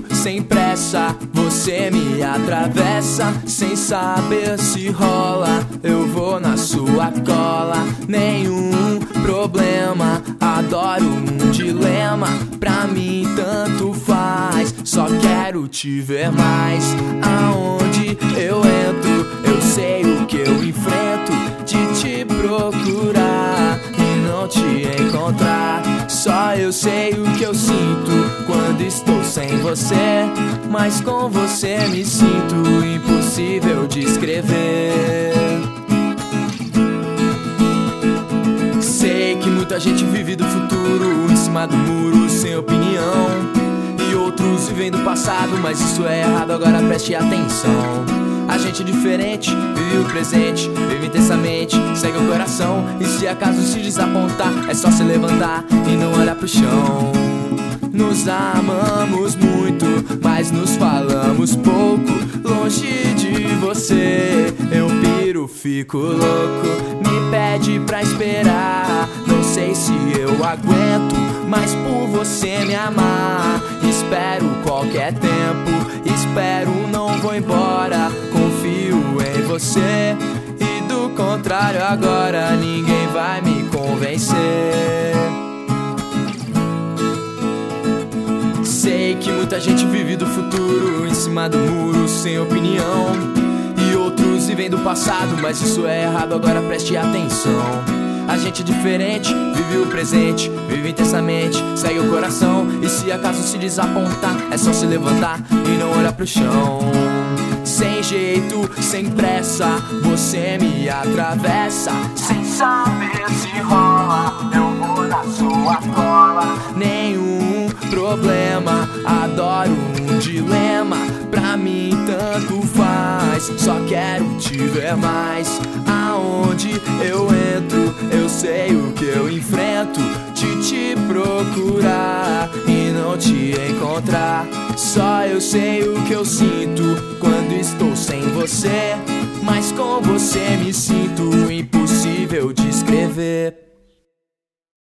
jeito, sem pressa, você me atravessa. Sem saber se rola, eu vou na sua cola. Nenhum problema, adoro um dilema. Pra mim tanto faz, só quero te ver mais. Aonde eu entro, eu sei o que eu enfrento. De te procurar e não te encontrar. Só eu sei o que eu sinto quando estou sem você. Mas com você me sinto impossível de escrever. Sei que muita gente vive do futuro em cima do muro, sem opinião. E outros vivem do passado, mas isso é errado, agora preste atenção. A gente é diferente, vive o presente, vive intensamente, segue o coração. E se acaso se desapontar, é só se levantar e não olhar pro chão. Nos amamos muito, mas nos falamos pouco. Longe de você, eu piro, fico louco. Me pede pra esperar, não sei se eu aguento. Mas por você me amar, espero qualquer tempo. Espero, não vou embora, confio em você. E do contrário agora, ninguém vai me convencer. Sei que muita gente vive do futuro em cima do muro, sem opinião. E outros vivem do passado, mas isso é errado, agora preste atenção. A gente é diferente, vive o presente, vive intensamente, segue o coração. E se acaso se desapontar, é só se levantar e não olhar pro chão. Sem jeito, sem pressa, você me atravessa. Sem saber se rola, eu vou na sua cola. Nenhum problema, adoro um dilema. Pra mim tanto faz, só quero te ver mais. Aonde eu entro, eu sei o que eu enfrento. De te procurar e não te encontrar. Só eu sei o que eu sinto quando estou sem você. Mas com você me sinto impossível de escrever.